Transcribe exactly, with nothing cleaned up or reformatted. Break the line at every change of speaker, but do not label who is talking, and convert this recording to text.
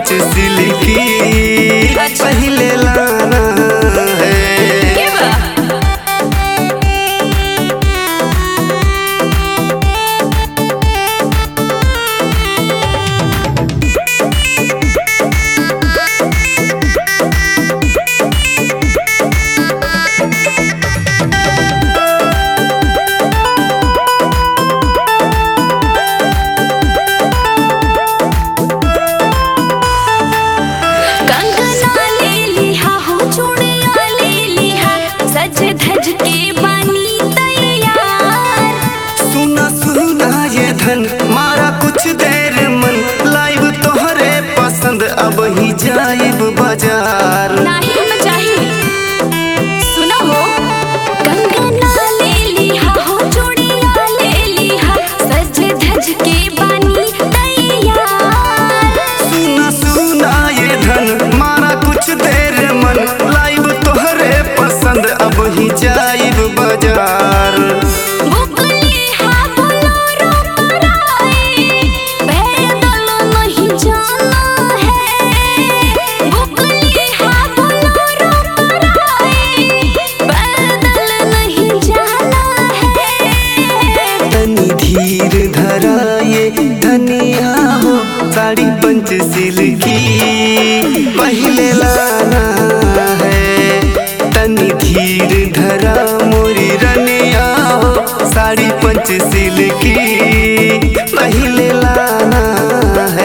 पंचशील की पहले लाना है। मारा कुछ देर मन लाइव तोहरे पसंद अब ही जाइब बाजार।
नहीं हम चाहिए सुनो हो कंगना ले लिहा हो चूड़ियां ले लिहा सज धज के बानी तैयार।
सुना सुना ये धन मारा कुछ देर मन लाइव तोहरे पसंद अब ही जाइब बाजार। धीर धरा ये धनिया हो साड़ी पंचशील की पहले लाना है। तनी धीर धरा मोरी रनिया हो साड़ी पंचशील की पहले लाना है।